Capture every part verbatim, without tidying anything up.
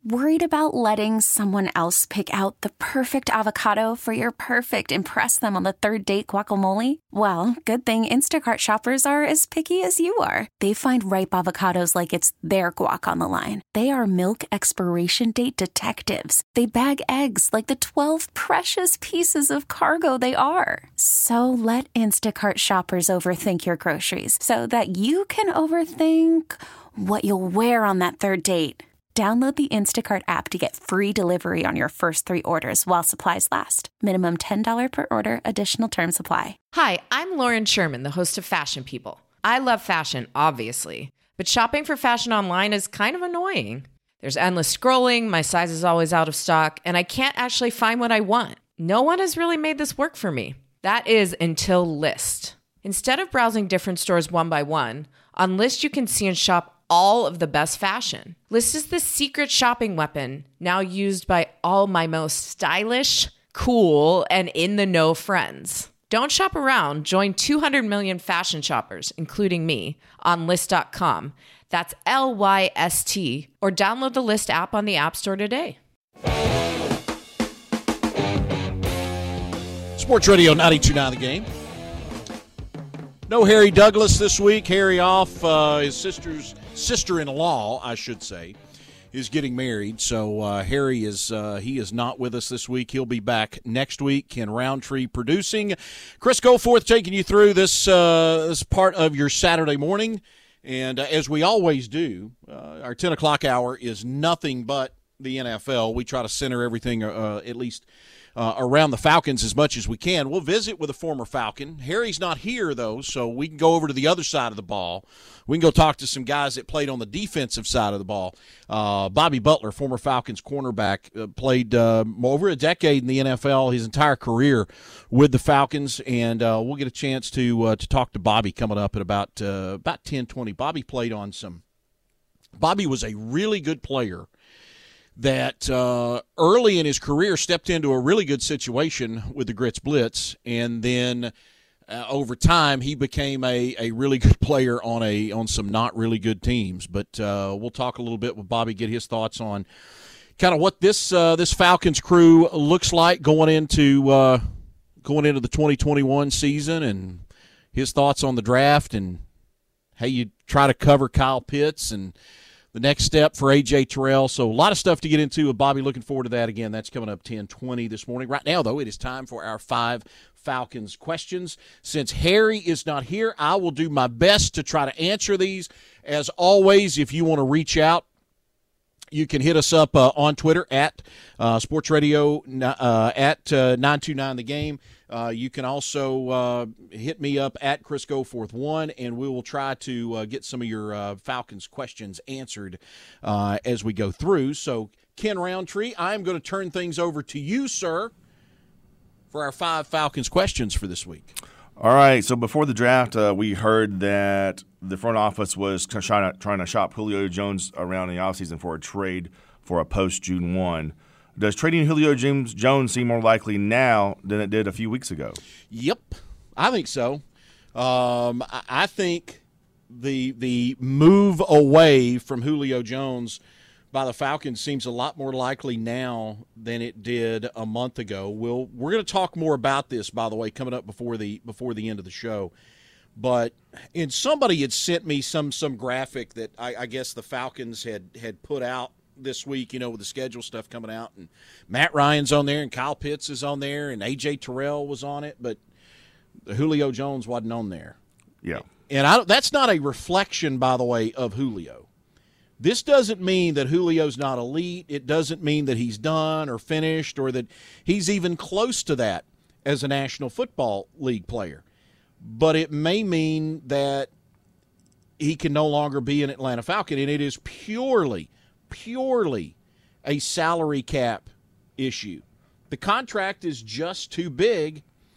Worried about letting someone else pick out the perfect avocado for your perfect impress them on the third date guacamole? Well, good thing Instacart shoppers are as picky as you are. They find ripe avocados like it's their guac on the line. They are milk expiration date detectives. They bag eggs like the twelve precious pieces of cargo they are. So let Instacart shoppers overthink your groceries so that you can overthink what you'll wear on that third date. Download the Instacart app to get free delivery on your first three orders while supplies last. Minimum ten dollars per order. Additional terms apply. Hi, I'm Lauren Sherman, the host of Fashion People. I love fashion, obviously, but shopping for fashion online is kind of annoying. There's endless scrolling, my size is always out of stock, and I can't actually find what I want. No one has really made this work for me. That is until Lyst. Instead of browsing different stores one by one, on Lyst you can see and shop all of the best fashion. Lyst is the secret shopping weapon now used by all my most stylish, cool, and in-the-know friends. Don't shop around. Join two hundred million fashion shoppers, including me, on Lyst dot com. That's L Y S T. Or download the Lyst app on the App Store today. Sports Radio ninety-two point nine The Game. No Harry Douglas this week. Harry off. Uh, his sister's sister-in-law, I should say, is getting married. So uh, Harry is uh, he is not with us this week. He'll be back next week. Ken Roundtree producing. Chris Goforth taking you through this uh, this part of your Saturday morning. And uh, as we always do, uh, our ten o'clock hour is nothing but the N F L. We try to center everything uh, at least Uh, around the Falcons as much as we can. We'll visit with a former Falcon. Harry's not here, though, so we can go over to the other side of the ball. We can go talk to some guys that played on the defensive side of the ball. Uh, Bobby Butler, former Falcons cornerback, uh, played uh, over a decade in the N F L, his entire career with the Falcons, and uh, we'll get a chance to uh, to talk to Bobby coming up at about uh, about ten twenty. Bobby played on some – Bobby was a really good player that uh, early in his career stepped into a really good situation with the Grits Blitz, and then uh, over time he became a, a really good player on a on some not really good teams. But uh, we'll talk a little bit with Bobby, get his thoughts on kind of what this uh, this Falcons crew looks like going into uh, going into the twenty twenty-one season, and his thoughts on the draft and how you try to cover Kyle Pitts and the next step for A J Terrell. So a lot of stuff to get into with Bobby. Looking forward to that. Again, that's coming up ten twenty this morning. Right now, though, it is time for our five Falcons questions. Since Harry is not here, I will do my best to try to answer these. As always, if you want to reach out, you can hit us up uh, on Twitter at uh, Sports Radio uh, at uh, nine two nine The Game. Uh, you can also uh, hit me up at Chris Goforth one, and we will try to uh, get some of your uh, Falcons questions answered uh, as we go through. So, Ken Roundtree, I'm going to turn things over to you, sir, for our five Falcons questions for this week. All right, so before the draft, uh, we heard that the front office was trying to, trying to shop Julio Jones around in the offseason for a trade for a post-June first. Does trading Julio James Jones seem more likely now than it did a few weeks ago? Yep, I think so. Um, I, I think the the move away from Julio Jones by the Falcons seems a lot more likely now than it did a month ago. We'll, we're going to talk more about this, by the way, coming up before the before the end of the show. But and somebody had sent me some some graphic that I, I guess the Falcons had had put out this week, you know, with the schedule stuff coming out, and Matt Ryan's on there, and Kyle Pitts is on there, and A J Terrell was on it, but Julio Jones wasn't on there. Yeah. And I, that's not a reflection, by the way, of Julio. This doesn't mean that Julio's not elite. It doesn't mean that he's done or finished or that he's even close to that as a National Football League player. But it may mean that he can no longer be an Atlanta Falcon, and it is purely – purely a salary cap issue. The contract is just too big,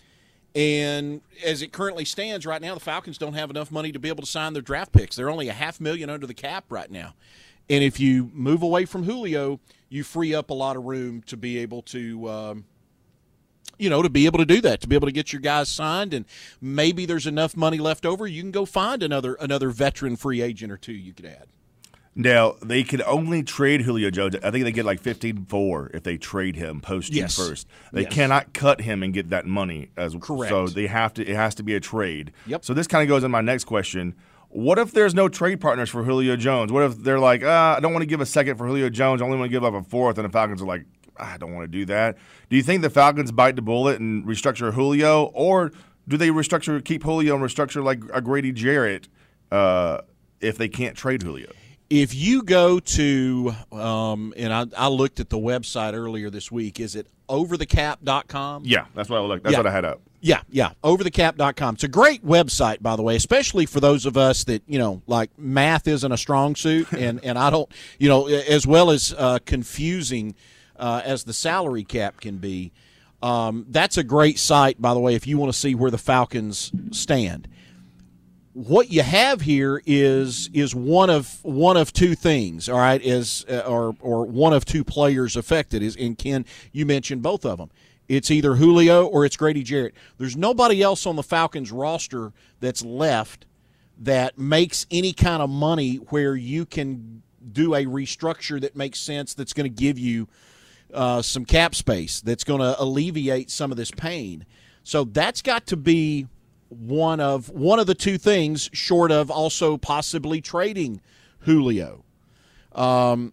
and as it currently stands right now, the Falcons don't have enough money to be able to sign their draft picks. They're only a half million under the cap right now. And if you move away from Julio, you free up a lot of room to be able to, um, you know, to be able to do that, to be able to get your guys signed, and maybe there's enough money left over, you can go find another another veteran free agent or two you could add. Now, they can only trade Julio Jones. I think they get like fifteen four if they trade him post June Yes. first. They Yes. cannot cut him and get that money. As Correct. So they have to. It has to be a trade. Yep. So this kind of goes in my next question. What if there's no trade partners for Julio Jones? What if they're like, ah, I don't want to give a second for Julio Jones. I only want to give up a fourth, and the Falcons are like, ah, I don't want to do that. Do you think the Falcons bite the bullet and restructure Julio, or do they restructure, keep Julio and restructure like a Grady Jarrett uh, if they can't trade Julio? If you go to, um, and I, I looked at the website earlier this week, is it over the cap dot com? Yeah, that's what I looked. That's Yeah. what I had up. Yeah, yeah, over the cap dot com. It's a great website, by the way, especially for those of us that, you know, like math isn't a strong suit, and, and I don't, you know, as well as uh, confusing uh, as the salary cap can be. Um, that's a great site, by the way, if you want to see where the Falcons stand. What you have here is is one of one of two things, all right, is uh, or or one of two players affected. Is and Ken, you mentioned both of them. It's either Julio or it's Grady Jarrett. There's nobody else on the Falcons roster that's left that makes any kind of money where you can do a restructure that makes sense, that's going to give you uh, some cap space, that's going to alleviate some of this pain. So that's got to be one of one of the two things, short of also possibly trading Julio. Um,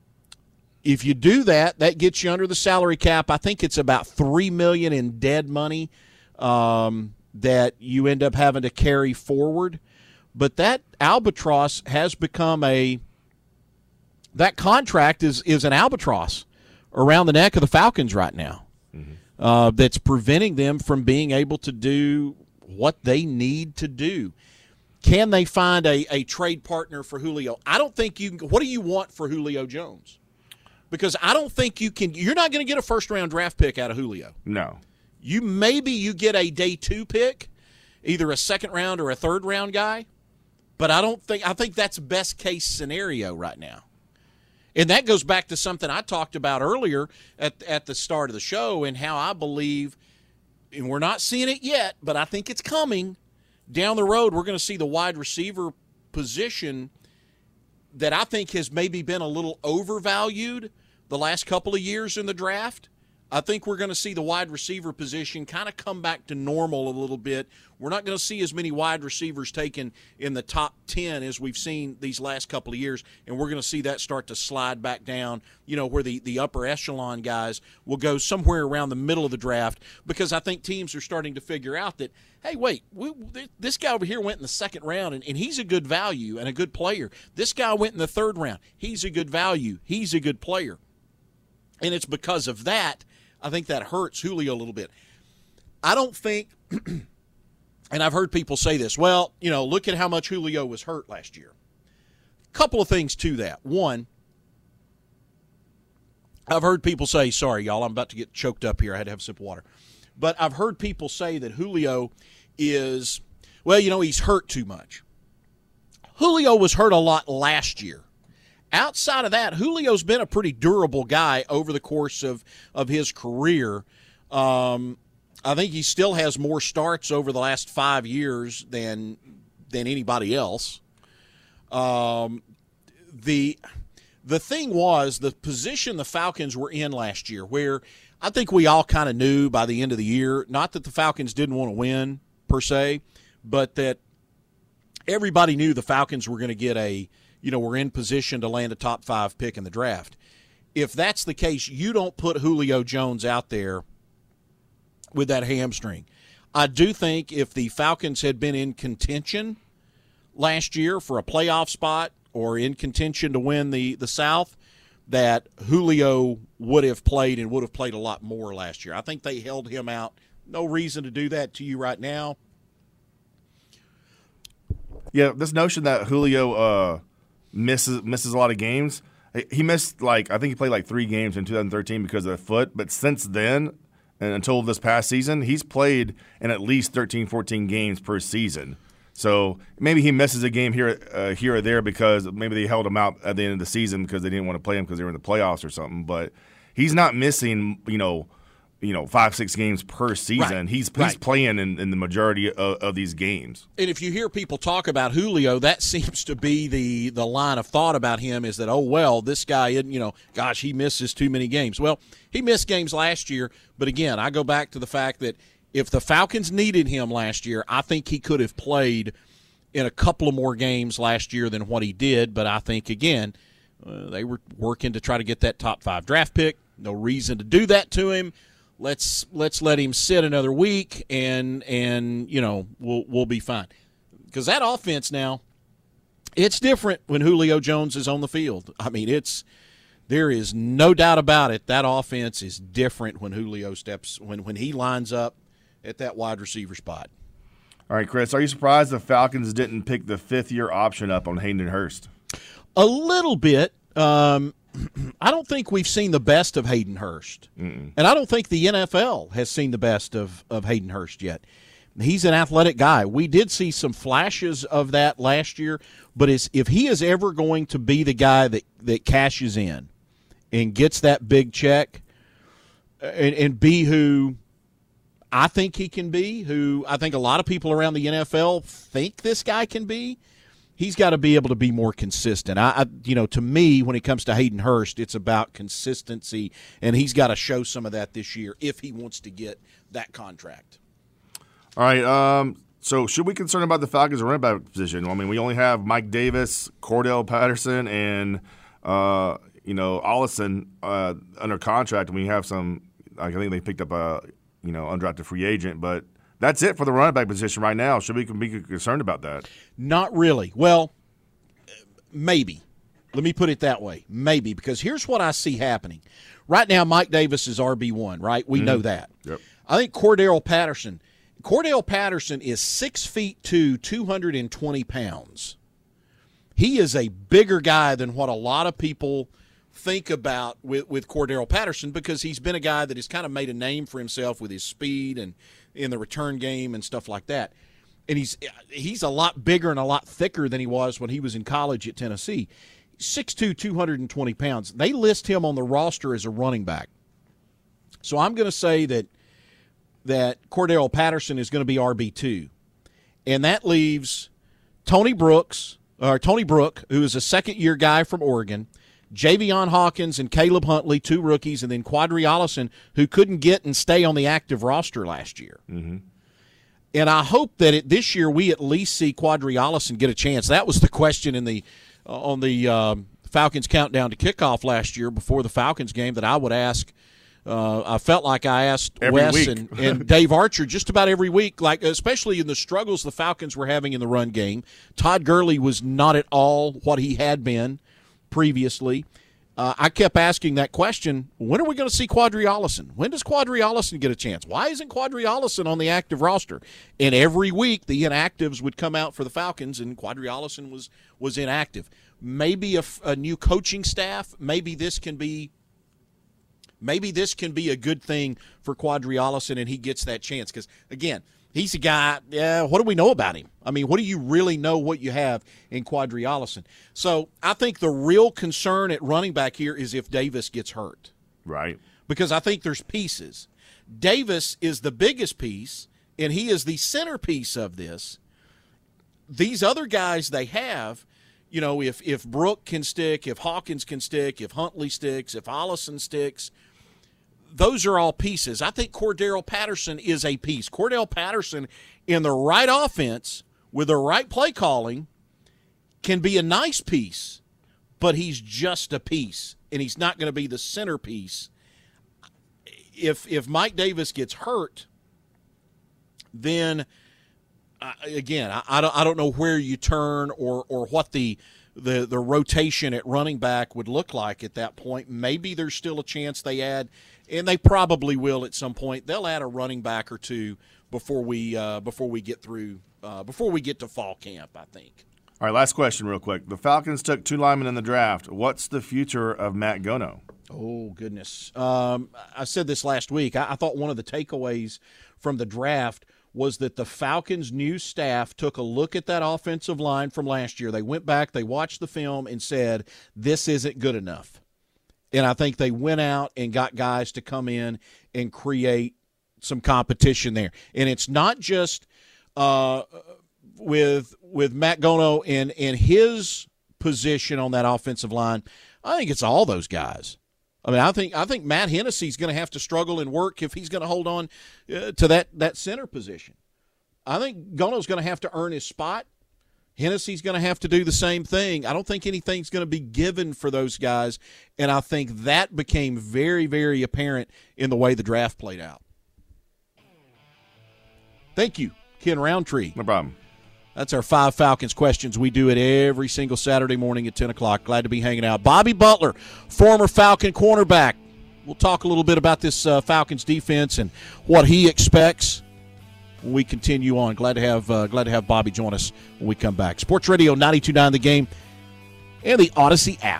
if you do that, that gets you under the salary cap. I think it's about three million dollars in dead money um, that you end up having to carry forward. But that albatross has become a that contract is is an albatross around the neck of the Falcons right now. Mm-hmm. Uh, that's preventing them from being able to do what they need to do. Can they find a, a trade partner for Julio? I don't think you can. What do you want for Julio Jones? Because I don't think you can. You're not going to get a first-round draft pick out of Julio. No. You maybe you get a day two pick, either a second-round or a third-round guy, but I don't think. I think that's best-case scenario right now. And that goes back to something I talked about earlier at at the start of the show, and how I believe, and we're not seeing it yet, but I think it's coming. Down the road, we're going to see the wide receiver position that I think has maybe been a little overvalued the last couple of years in the draft. I think we're going to see the wide receiver position kind of come back to normal a little bit. We're not going to see as many wide receivers taken in the top ten as we've seen these last couple of years, and we're going to see that start to slide back down, you know, where the, the upper echelon guys will go somewhere around the middle of the draft, because I think teams are starting to figure out that, hey, wait, we, this guy over here went in the second round, and, and he's a good value and a good player. This guy went in the third round. He's a good value. He's a good player. And it's because of that, I think that hurts Julio a little bit. I don't think, and I've heard people say this, well, you know, look at how much Julio was hurt last year. A couple of things to that. One, I've heard people say, sorry, y'all, I'm about to get choked up here. I had to have a sip of water. But I've heard people say that Julio is, well, you know, he's hurt too much. Julio was hurt a lot last year. Outside of that, Julio's been a pretty durable guy over the course of, of his career. Um, I think he still has more starts over the last five years than than anybody else. Um, the the thing was, the position the Falcons were in last year, where I think we all kind of knew by the end of the year, not that the Falcons didn't want to win per se, but that everybody knew the Falcons were going to get a, you know, we're in position to land a top five pick in the draft. If that's the case, you don't put Julio Jones out there with that hamstring. I do think if the Falcons had been in contention last year for a playoff spot or in contention to win the, the South, that Julio would have played and would have played a lot more last year. I think they held him out. No reason to do that to you right now. Yeah, this notion that Julio uh, misses misses a lot of games. He missed, like, I think he played like three games in two thousand thirteen because of the foot. But since then, and until this past season, he's played in at least thirteen, fourteen games per season. So maybe he misses a game here uh, here or there because maybe they held him out at the end of the season because they didn't want to play him because they were in the playoffs or something. But he's not missing, you know, you know, five, six games per season. Right. He's he's Right. playing in, in the majority of, of these games. And if you hear people talk about Julio, that seems to be the, the line of thought about him is that, oh, well, this guy, isn't, you know, gosh, he misses too many games. Well, he missed games last year, but again, I go back to the fact that if the Falcons needed him last year, I think he could have played in a couple of more games last year than what he did. But I think, again, uh, they were working to try to get that top five draft pick. No reason to do that to him. Let's let's let him sit another week, and and you know we'll we'll be fine. Because that offense now, it's different when Julio Jones is on the field. I mean, it's there is no doubt about it. That offense is different when Julio steps when when he lines up at that wide receiver spot. All right, Chris, are you surprised the Falcons didn't pick the fifth year option up on Hayden Hurst? A little bit. Um, I don't think we've seen the best of Hayden Hurst. Mm-mm. And I don't think the N F L has seen the best of, of Hayden Hurst yet. He's an athletic guy. We did see some flashes of that last year, but it's, if he is ever going to be the guy that, that cashes in and gets that big check and, and be who I think he can be, who I think a lot of people around the N F L think this guy can be, he's got to be able to be more consistent. I, I, you know, to me, when it comes to Hayden Hurst, it's about consistency, and he's got to show some of that this year if he wants to get that contract. All right. Um, so, should we be concerned about the Falcons' running back position? I mean, we only have Mike Davis, Cordell Patterson, and uh, you know, Allison uh, under contract, and we have some. I think they picked up a you know undrafted free agent, but. That's it for the running back position right now. Should we be concerned about that? Not really. Well, maybe. Let me put it that way. Maybe, because here's what I see happening. Right now, Mike Davis is R B one, right? We mm-hmm. know that. Yep. I think Cordell Patterson, Cordell Patterson is six feet two, two hundred twenty pounds. He is a bigger guy than what a lot of people think about with, with Cordell Patterson, because he's been a guy that has kind of made a name for himself with his speed and in the return game and stuff like that. And he's he's a lot bigger and a lot thicker than he was when he was in college at Tennessee. six two, two hundred twenty pounds. They list him on the roster as a running back. So I'm going to say that that Cordell Patterson is going to be R B two. And that leaves Tony Brooks, or Tony Brook, who is a second-year guy from Oregon, Javion Hawkins and Caleb Huntley, two rookies, and then Quadri Allison, who couldn't get and stay on the active roster last year. Mm-hmm. And I hope that it, this year we at least see Quadri Allison get a chance. That was the question in the uh, on the um, Falcons countdown to kickoff last year before the Falcons game that I would ask. Uh, I felt like I asked every Wes week. and, and Dave Archer just about every week, like especially in the struggles the Falcons were having in the run game. Todd Gurley was not at all what he had been previously. Uh, I kept asking that question, when are we going to see Quadri Allison? When does Quadri Allison get a chance? Why isn't Quadri Allison on the active roster? And every week the inactives would come out for the Falcons, and Quadri Allison was, was inactive. Maybe a, a new coaching staff, maybe this can be maybe this can be a good thing for Quadri Allison, and he gets that chance. Because, again, he's a guy, yeah, what do we know about him? I mean, what do you really know what you have in Quadri Allison? So I think the real concern at running back here is if Davis gets hurt. Right. Because I think there's pieces. Davis is the biggest piece, and he is the centerpiece of this. These other guys they have, you know, if, if Brook can stick, if Hawkins can stick, if Huntley sticks, if Allison sticks, those are all pieces. I think Cordell Patterson is a piece. Cordell Patterson, in the right offense, with the right play calling, can be a nice piece, but he's just a piece, and he's not going to be the centerpiece. If if Mike Davis gets hurt, then uh, again, I, I don't I don't know where you turn or or what the the the rotation at running back would look like at that point. Maybe there's still a chance they add. And they probably will at some point. They'll add a running back or two before we uh, before we get through uh, before we get to fall camp, I think. All right, last question real quick. The Falcons took two linemen in the draft. What's the future of Matt Gono? Oh, goodness. Um, I said this last week. I, I thought one of the takeaways from the draft was that the Falcons' new staff took a look at that offensive line from last year. They went back, they watched the film, and said, this isn't good enough. And I think they went out and got guys to come in and create some competition there. And it's not just uh, with with Matt Gono in, in his position on that offensive line. I think it's all those guys. I mean, I think I think Matt Hennessy's going to have to struggle and work if he's going to hold on uh, to that, that center position. I think Gono's going to have to earn his spot. Hennessy's going to have to do the same thing. I don't think anything's going to be given for those guys, and I think that became very, very apparent in the way the draft played out. Thank you, Ken Roundtree. No problem. That's our Five Falcons questions. We do it every single Saturday morning at ten o'clock. Glad to be hanging out. Bobby Butler, former Falcon cornerback. We'll talk a little bit about this uh, Falcons defense and what he expects when we continue on. Glad to have uh, glad to have Bobby join us when we come back. Sports Radio ninety-two point nine The Game and the Odyssey app.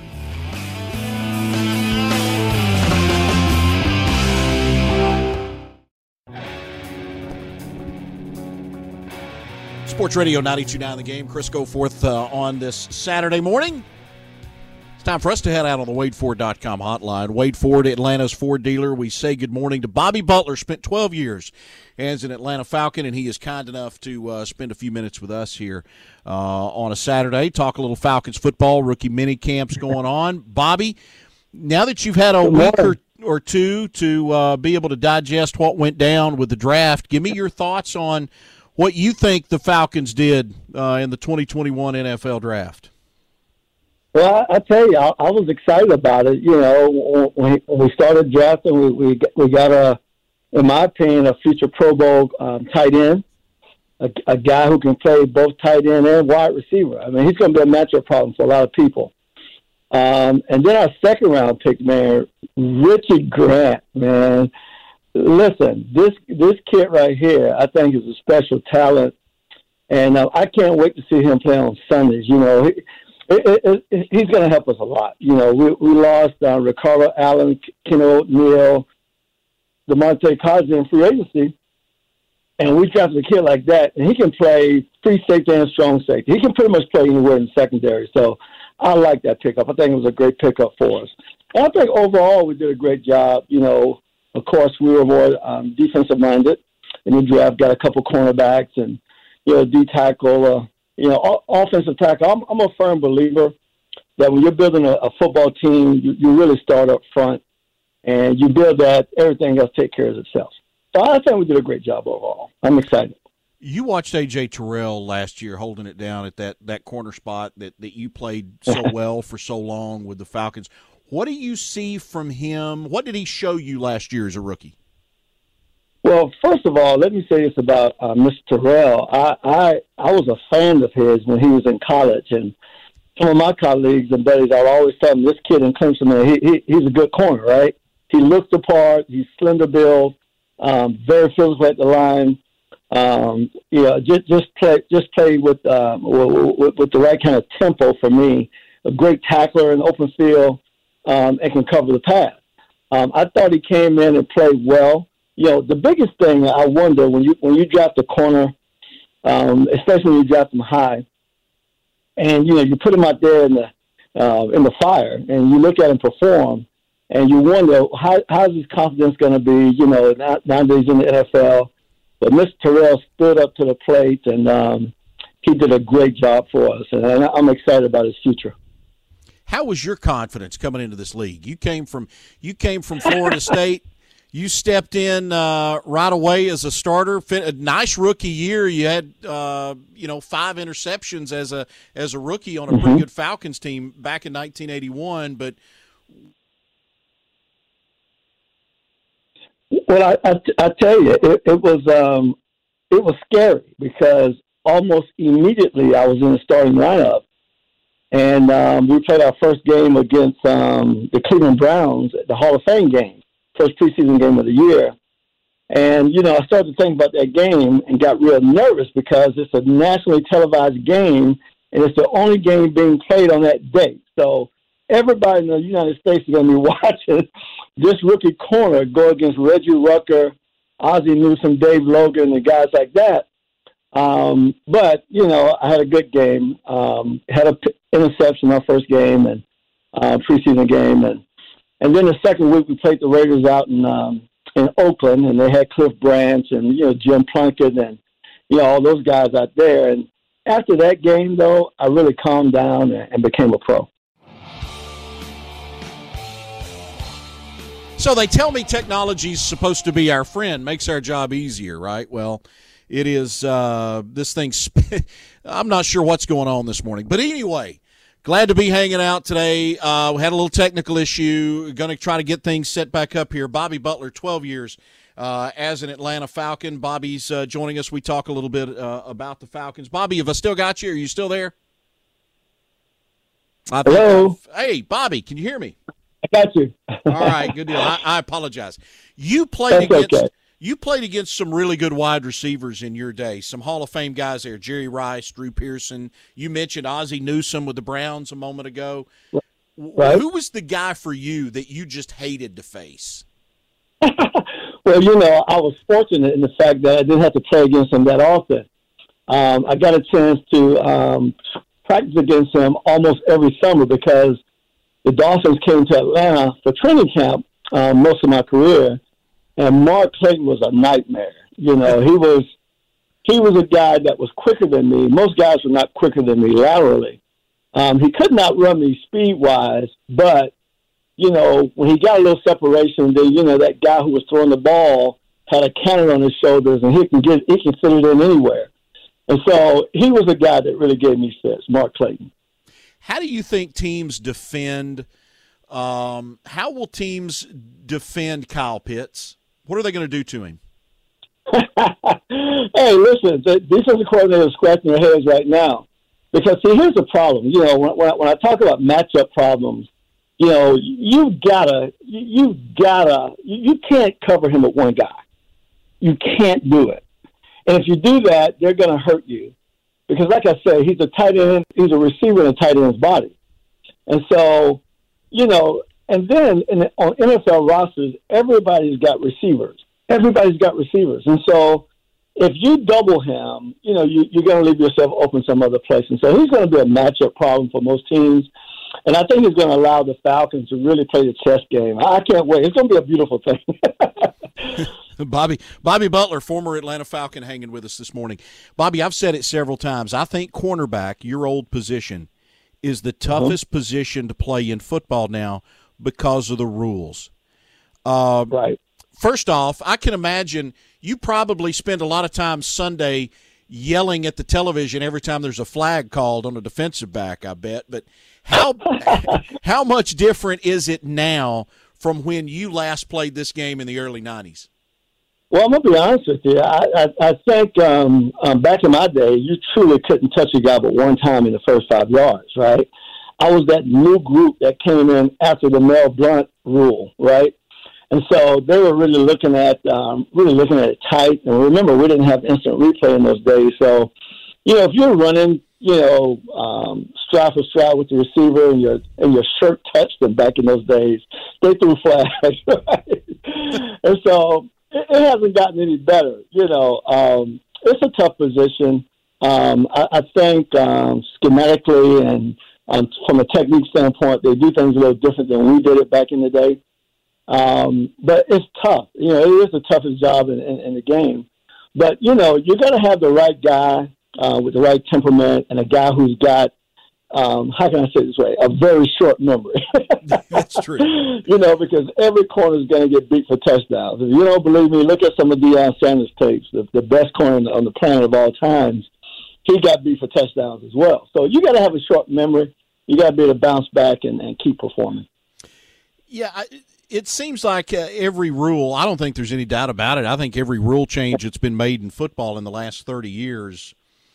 Sports Radio ninety-two point nine The Game. Chris Goforth uh, on this Saturday morning. It's time for us to head out on the Wade Ford dot com hotline. Wade Ford, Atlanta's Ford dealer. We say good morning to Bobby Butler. Spent twelve years as an Atlanta Falcon, and he is kind enough to uh, spend a few minutes with us here uh, on a Saturday. Talk a little Falcons football. Rookie mini camps going on. Bobby, now that you've had a week or, or two to uh, be able to digest what went down with the draft, give me your thoughts on what you think the Falcons did uh, in the twenty twenty-one N F L draft. Well, I, I tell you, I, I was excited about it. You know, when, when we started drafting, we we, we got a, in my opinion, a future Pro Bowl um, tight end, a, a guy who can play both tight end and wide receiver. I mean, he's going to be a matchup problem for a lot of people. Um, and then our second round pick, man, Richard Grant, man. Listen, this this kid right here, I think, is a special talent, and uh, I can't wait to see him play on Sundays. You know, he, it, it, it, he's going to help us a lot. You know, we we lost uh, Ricardo Allen, Ken O'Neal, DeMonte Cosby in free agency, and we drafted a kid like that, and he can play free safety and strong safety. He can pretty much play anywhere in the secondary. So I like that pickup. I think it was a great pickup for us. And I think overall we did a great job. You know. Of course, we were more um, defensive-minded in the draft, got a couple cornerbacks and, you know, D-tackle, uh, you know, o- offensive tackle. I'm, I'm a firm believer that when you're building a, a football team, you, you really start up front, and you build that, everything else takes care of itself. So I think we did a great job overall. I'm excited. You watched A J Terrell last year holding it down at that, that corner spot that, that you played so well for so long with the Falcons. What do you see from him? What did he show you last year as a rookie? Well, first of all, let me say this about uh, Mister Terrell. I, I I was a fan of his when he was in college, and some of my colleagues and buddies, I would always tell them, this kid in Clemson, man, he, he he's a good corner, right? He looks the part. He's slender build, um, very physical at the line. Um, you know, just just play just play with, um, with with the right kind of tempo for me. A great tackler in the open field. Um, and can cover the pass. Um, I thought he came in and played well. You know, the biggest thing I wonder when you when you draft a corner, um, especially when you draft them high, and you know you put him out there in the uh, in the fire, and you look at him perform, and you wonder how how's his confidence going to be? You know, nowadays in the N F L. But Mister Terrell stood up to the plate, and um, he did a great job for us, and I'm excited about his future. How was your confidence coming into this league? You came from you came from Florida State. You stepped in uh, right away as a starter. A nice rookie year. You had uh, you know five interceptions as a as a rookie on a pretty mm-hmm. good Falcons team back in nineteen eighty-one. But well, I, I, I tell you, it, it was um, it was scary because almost immediately I was in the starting lineup. And um, we played our first game against um, the Cleveland Browns at the Hall of Fame game, first preseason game of the year. And, you know, I started to think about that game and got real nervous because it's a nationally televised game, and it's the only game being played on that date. So everybody in the United States is going to be watching this rookie corner go against Reggie Rucker, Ozzie Newsome, Dave Logan, and guys like that. Um, but, you know, I had a good game, um, had an p- interception our first game and uh, preseason game. And And then the second week we played the Raiders out in um, in Oakland, and they had Cliff Branch and, you know, Jim Plunkett and, you know, all those guys out there. And after that game, though, I really calmed down and, and became a pro. So they tell me technology's supposed to be our friend, makes our job easier, right? Well, it is uh, this thing. Sp- I'm not sure what's going on this morning. But anyway, glad to be hanging out today. Uh, we had a little technical issue. Going to try to get things set back up here. Bobby Butler, twelve years uh, as an Atlanta Falcon. Bobby's uh, joining us. We talk a little bit uh, about the Falcons. Bobby, have I still got you? Are you still there? I Hello. I've, hey, Bobby, can you hear me? I got you. All right, good deal. I, I apologize. You played That's against okay. you played against some really good wide receivers in your day. Some Hall of Fame guys there: Jerry Rice, Drew Pearson. You mentioned Ozzie Newsome with the Browns a moment ago. Right. Who was the guy for you that you just hated to face? Well, you know, I was fortunate in the fact that I didn't have to play against him that often. Um, I got a chance to um, practice against him almost every summer because the Dolphins came to Atlanta for training camp um, most of my career, and Mark Clayton was a nightmare. You know, he was he was a guy that was quicker than me. Most guys were not quicker than me laterally. Um, he could not run me speed-wise, but, you know, when he got a little separation, then, you know, that guy who was throwing the ball had a cannon on his shoulders, and he can get he can fit it in anywhere. And so he was a guy that really gave me fits, Mark Clayton. How do you think teams defend um, – how will teams defend Kyle Pitts? What are they going to do to him? Hey, listen, the defensive coordinator is scratching their heads right now. Because, see, here's the problem. You know, when, when, I, when I talk about matchup problems, you know, you've got to – you've got to – you can't cover him with one guy. You can't do it. And if you do that, they're going to hurt you. Because, like I said, he's a tight end. He's a receiver in a tight end's body. And so, you know, and then in, on N F L rosters, everybody's got receivers. Everybody's got receivers. And so if you double him, you know, you, you're going to leave yourself open some other place. And so he's going to be a matchup problem for most teams. And I think he's going to allow the Falcons to really play the chess game. I can't wait. It's going to be a beautiful thing. Bobby Bobby Butler, former Atlanta Falcon, hanging with us this morning. Bobby, I've said it several times. I think cornerback, your old position, is the toughest uh-huh. position to play in football now because of the rules. Uh, right. First off, I can imagine you probably spend a lot of time Sunday yelling at the television every time there's a flag called on a defensive back, I bet. But how how much different is it now from when you last played this game in the early nineties? Well, I'm going to be honest with you. I, I, I think um, um, back in my day, you truly couldn't touch a guy but one time in the first five yards, right? I was that new group that came in after the Mel Blount rule, right? And so they were really looking at um, really looking at it tight. And remember, we didn't have instant replay in those days. So, you know, if you're running, you know, um, stride for stride with the receiver and your and your shirt touched them back in those days, they threw flags, right? And so it, it hasn't gotten any better. You know, um, it's a tough position. Um, I, I think um, schematically and um, from a technique standpoint, they do things a little different than we did it back in the day. Um, but it's tough. You know, it is the toughest job in, in, in the game. But, you know, you got to have the right guy uh, with the right temperament and a guy who's got, um, how can I say it this way, a very short memory. That's true. You know, because every corner is going to get beat for touchdowns. If you don't believe me, look at some of Deion Sanders' tapes, the, the best corner on the, on the planet of all times. He got beat for touchdowns as well. So you got to have a short memory. You got to be able to bounce back and, and keep performing. Yeah, I, it seems like uh, every rule, I don't think there's any doubt about it. I think every rule change that's been made in football in the last thirty years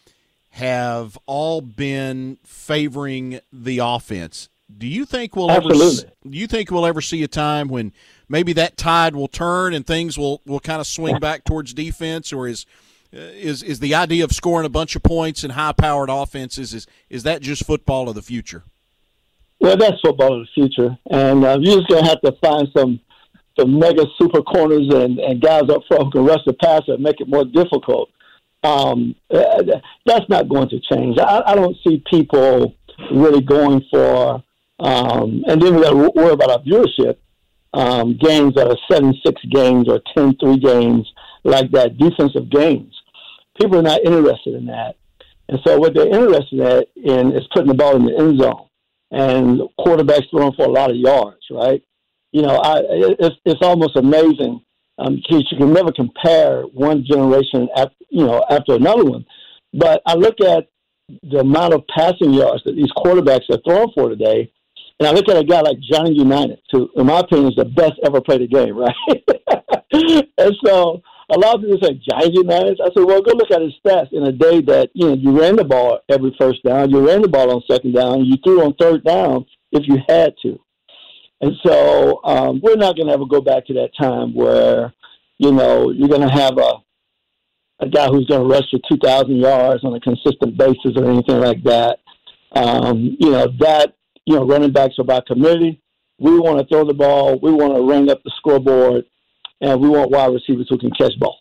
have all been favoring the offense. Do you think we'll Absolutely. ever do you think we'll ever see a time when maybe that tide will turn and things will, will kind of swing back towards defense, or is is is the idea of scoring a bunch of points and high-powered offenses, is is that just football of the future? Well, that's football of the future, and uh, you're just going to have to find some some mega super corners and, and guys up front who can rush the passer and make it more difficult. Um, that's not going to change. I, I don't see people really going for, um, and then we got to worry about our viewership. um, games that are seven six games or ten three games like that, defensive games. People are not interested in that. And so what they're interested in is putting the ball in the end zone and quarterbacks throwing for a lot of yards, right? You know, I, it's, it's almost amazing um, because you can never compare one generation after, you know, after another one. But I look at the amount of passing yards that these quarterbacks are throwing for today, and I look at a guy like Johnny Unitas, who, in my opinion, is the best ever played the game, right? And so a lot of people say, Johnny Unitas? I said, well, go look at his stats in a day that, you know, you ran the ball every first down, you ran the ball on second down, you threw on third down if you had to. And so um, we're not going to ever go back to that time where, you know, you're going to have a a guy who's going to rush for two thousand yards on a consistent basis or anything like that. Um, you know, that, you know, running backs are by committee. We want to throw the ball. We want to ring up the scoreboard. And we want wide receivers who can catch balls.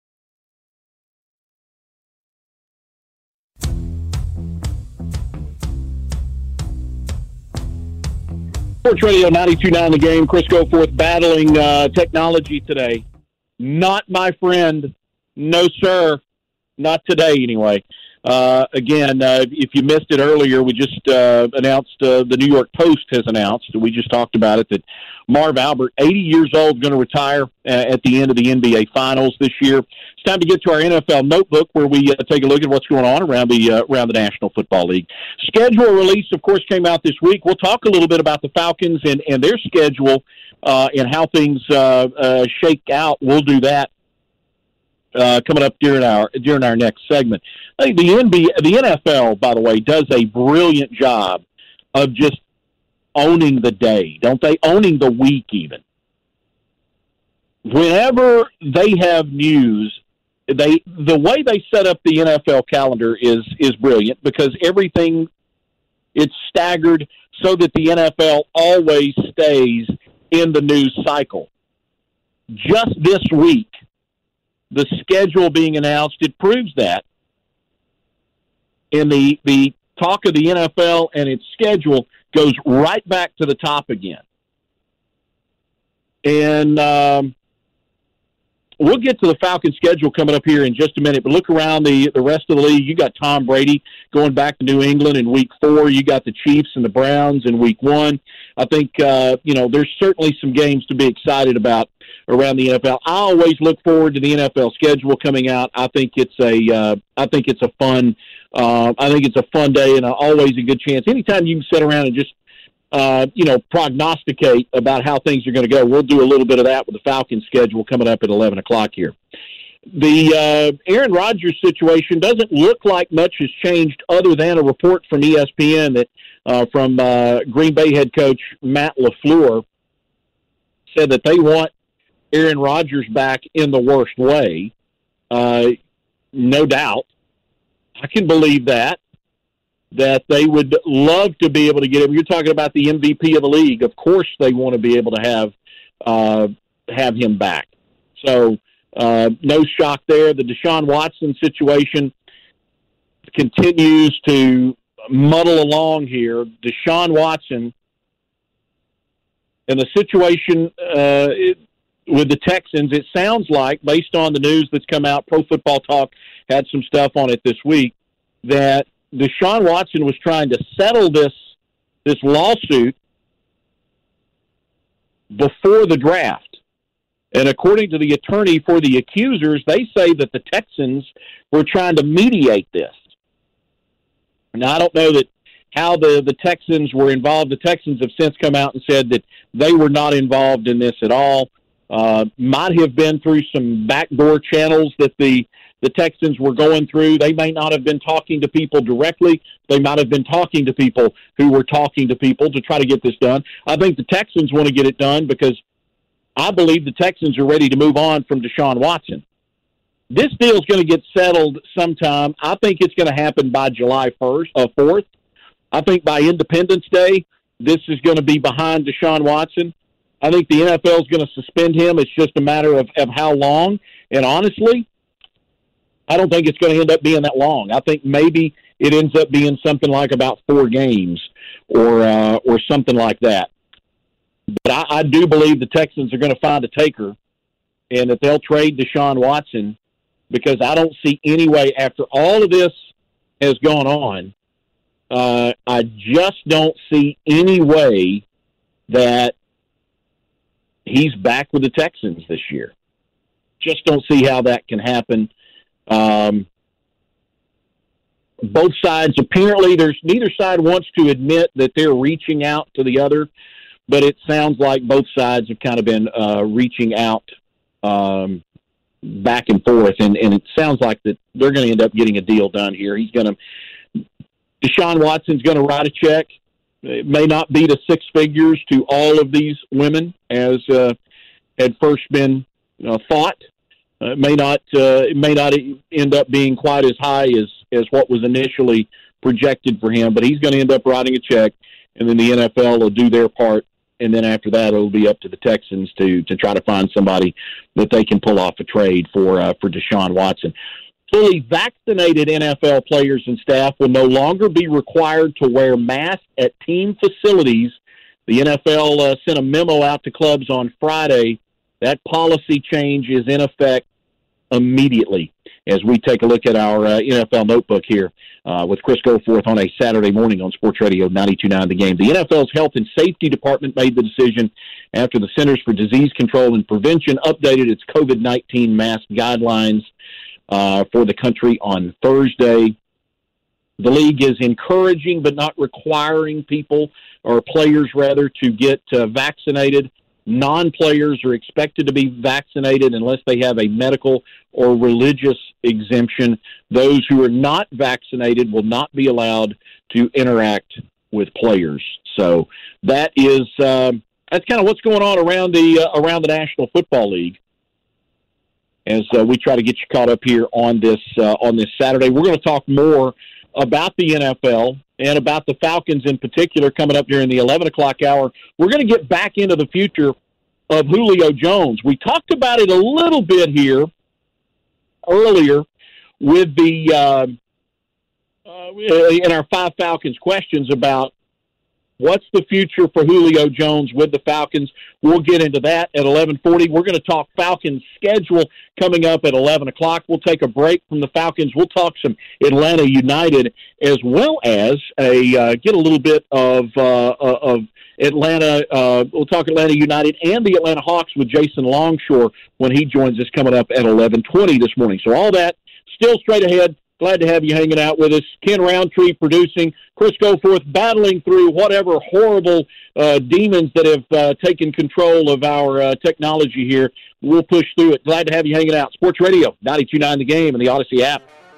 Sports Radio ninety-two point nine The Game. Chris Goforth battling uh, technology today. Not my friend. No, sir. Not today, anyway. Uh, again, uh, if you missed it earlier, we just uh, announced, uh, the New York Post has announced, we just talked about it, that Marv Albert, eighty years old, is going to retire uh, at the end of the N B A Finals this year. It's time to get to our N F L notebook, where we uh, take a look at what's going on around the uh, around the National Football League. Schedule release, of course, came out this week. We'll talk a little bit about the Falcons and, and their schedule uh, and how things uh, uh, shake out. We'll do that Uh, coming up during our during our next segment. I think the N B A, the N F L, by the way, does a brilliant job of just owning the day, don't they? Owning the week, even. Whenever they have news, they the way they set up the N F L calendar is is brilliant, because everything, it's staggered so that the N F L always stays in the news cycle. Just this week, the schedule being announced, it proves that. And the, the talk of the N F L and its schedule goes right back to the top again. And um, we'll get to the Falcons schedule coming up here in just a minute, but look around the, the rest of the league. You got Tom Brady going back to New England in week four. You got the Chiefs and the Browns in week one. I think, uh, you know, there's certainly some games to be excited about around the N F L. I always look forward to the N F L schedule coming out. I think it's a, uh, I think it's a fun, uh, I think it's a fun day, and always a good chance. Anytime you can sit around and just, uh, you know, prognosticate about how things are going to go, we'll do a little bit of that with the Falcons schedule coming up at eleven o'clock here. The uh, Aaron Rodgers situation doesn't look like much has changed, other than a report from E S P N that uh, from uh, Green Bay head coach Matt LaFleur said that they want Aaron Rodgers back in the worst way. Uh, no doubt. I can believe that, that they would love to be able to get him. You're talking about the M V P of the league. Of course they want to be able to have uh, have him back. So uh, no shock there. The Deshaun Watson situation continues to muddle along here. Deshaun Watson and the situation uh, it, with the Texans, it sounds like, based on the news that's come out, Pro Football Talk had some stuff on it this week, that Deshaun Watson was trying to settle this this lawsuit before the draft. And according to the attorney for the accusers, they say that the Texans were trying to mediate this. Now, I don't know that how the, the Texans were involved. The Texans have since come out and said that they were not involved in this at all. Uh, might have been through some backdoor channels that the, the Texans were going through. They may not have been talking to people directly. They might have been talking to people who were talking to people to try to get this done. I think the Texans want to get it done because I believe the Texans are ready to move on from Deshaun Watson. This deal is going to get settled sometime. I think it's going to happen by July first, uh, fourth. I think by Independence Day, this is going to be behind Deshaun Watson. I think the N F L is going to suspend him. It's just a matter of, of how long. And honestly, I don't think it's going to end up being that long. I think maybe it ends up being something like about four games or uh, or something like that. but I, I do believe the Texans are going to find a taker and that they'll trade Deshaun Watson, because I don't see any way after all of this has gone on. Uh, I just don't see any way that he's back with the Texans this year. Just don't see how that can happen. Um, both sides, apparently, there's neither side wants to admit that they're reaching out to the other, but it sounds like both sides have kind of been uh, reaching out um, back and forth, and, and it sounds like that they're going to end up getting a deal done here. He's going to, Deshaun Watson's going to write a check. It may not be to six figures to all of these women, as uh, had first been uh, thought. Uh, it may not. Uh, it may not end up being quite as high as, as what was initially projected for him. But he's going to end up writing a check, and then the N F L will do their part, and then after that, it'll be up to the Texans to to try to find somebody that they can pull off a trade for uh, for Deshaun Watson. Fully vaccinated N F L players and staff will no longer be required to wear masks at team facilities. The N F L uh, sent a memo out to clubs on Friday. That policy change is in effect immediately, as we take a look at our uh, N F L notebook here uh, with Chris Goforth on a Saturday morning on Sports Radio ninety-two point nine The Game. The N F L's Health and Safety Department made the decision after the Centers for Disease Control and Prevention updated its COVID nineteen mask guidelines Uh, for the country on Thursday. The league is encouraging but not requiring people, or players rather, to get uh, vaccinated. Non-players are expected to be vaccinated unless they have a medical or religious exemption. Those who are not vaccinated will not be allowed to interact with players. So that is um, that's kind of what's going on around the uh, around the National Football League, as uh, we try to get you caught up here on this uh, on this Saturday. We're going to talk more about the N F L and about the Falcons in particular coming up during the eleven o'clock hour. We're going to get back into the future of Julio Jones. We talked about it a little bit here earlier with the uh, uh, in our Five Falcons questions about what's the future for Julio Jones with the Falcons. We'll get into that at eleven forty. We're going to talk Falcons schedule coming up at eleven o'clock. We'll take a break from the Falcons. We'll talk some Atlanta United, as well as a uh, get a little bit of uh, of Atlanta. Uh, we'll talk Atlanta United and the Atlanta Hawks with Jason Longshore when he joins us coming up at eleven twenty this morning. So all that still straight ahead. Glad to have you hanging out with us. Ken Roundtree producing, Chris Goforth battling through whatever horrible uh, demons that have uh, taken control of our uh, technology here. We'll push through it. Glad to have you hanging out. Sports Radio, ninety-two point nine The Game, and the Odyssey app.